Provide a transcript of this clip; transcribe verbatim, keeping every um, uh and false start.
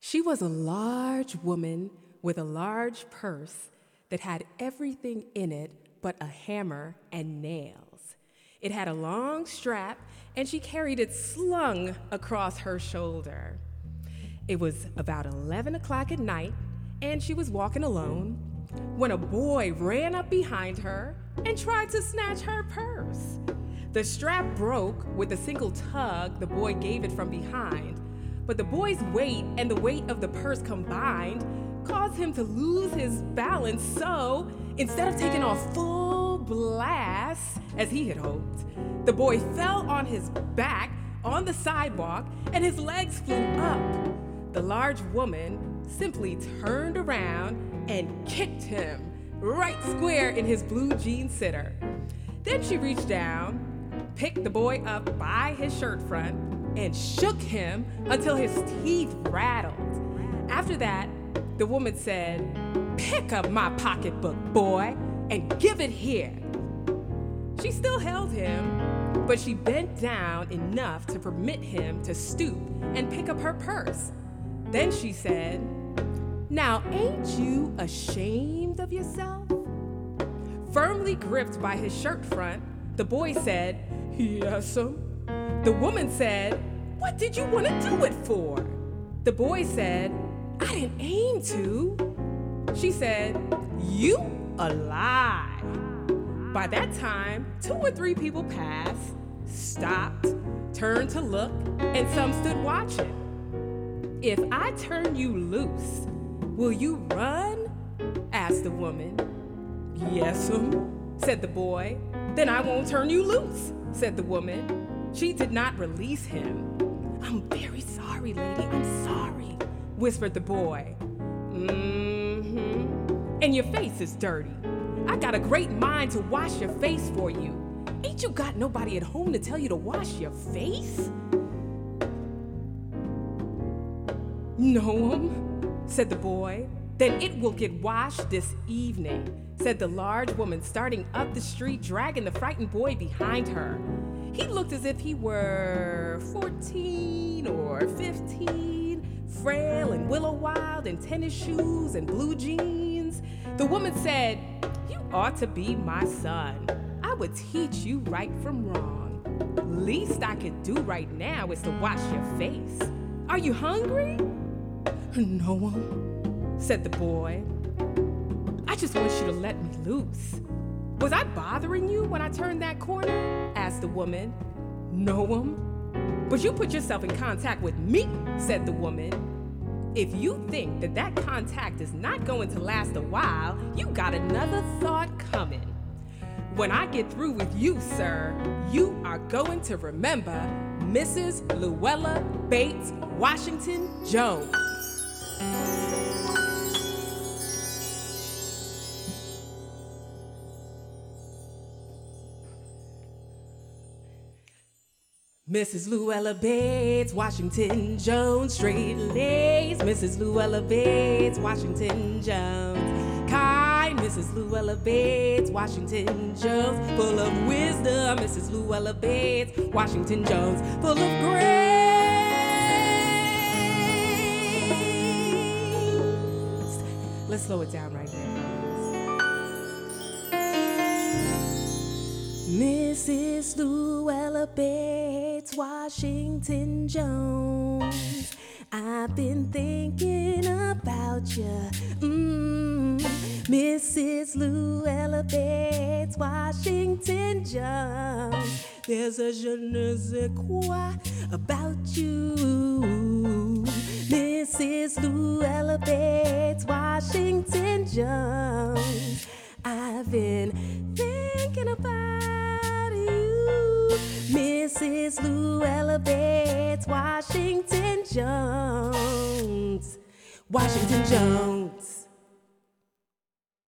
She was a large woman with a large purse that had everything in it but a hammer and nails. It had a long strap, and she carried it slung across her shoulder. It was about eleven o'clock at night, and she was walking alone when a boy ran up behind her and tried to snatch her purse. The strap broke with a single tug the boy gave it from behind, but the boy's weight and the weight of the purse combined caused him to lose his balance, so instead of taking off full blast, as he had hoped, the boy fell on his back on the sidewalk and his legs flew up. The large woman simply turned around and kicked him right square in his blue jean sitter. Then she reached down, picked the boy up by his shirt front, and shook him until his teeth rattled. After that, the woman said, "Pick up my pocketbook, boy, and give it here." She still held him, but she bent down enough to permit him to stoop and pick up her purse. Then she said, "Now ain't you ashamed of yourself?" Firmly gripped by his shirt front, the boy said, "Yes'm." The woman said, "What did you want to do it for?" The boy said, "I didn't aim to." She said, "You a lie." By that time, two or three people passed, stopped, turned to look, and some stood watching. "If I turn you loose, will you run?" asked the woman. "Yes'm," said the boy. "Then I won't turn you loose," said the woman. She did not release him. "I'm very sorry, lady, I'm sorry," whispered the boy. "Mm-hmm. And your face is dirty. I got a great mind to wash your face for you. Ain't you got nobody at home to tell you to wash your face?" "No'm," said the boy. "Then it will get washed this evening," said the large woman, starting up the street, dragging the frightened boy behind her. He looked as if he were fourteen or fifteen, frail and willow-wild in tennis shoes and blue jeans. The woman said, "You ought to be my son. I would teach you right from wrong. Least I could do right now is to wash your face. Are you hungry?" "No," said the boy. "I just want you to let me loose." "Was I bothering you when I turned that corner?" asked the woman. "No, but you put yourself in contact with me," said the woman. "If you think that that contact is not going to last a while, you got another thought coming. When I get through with you, sir, you are going to remember Missus Luella Bates Washington Jones." Missus Luella Bates Washington Jones, straight laced Missus Luella Bates Washington Jones, kind Missus Luella Bates Washington Jones, full of wisdom Missus Luella Bates Washington Jones, full of grace. Let's slow it down right there. Missus Luella Bates Washington Jones, I've been thinking about you. Mm. Missus Luella Bates Washington Jones, there's a je ne sais quoi about you. Missus Luella Bates Washington Jones, I've been thinking about you. Missus Luella Bates Washington Jones, Washington Jones.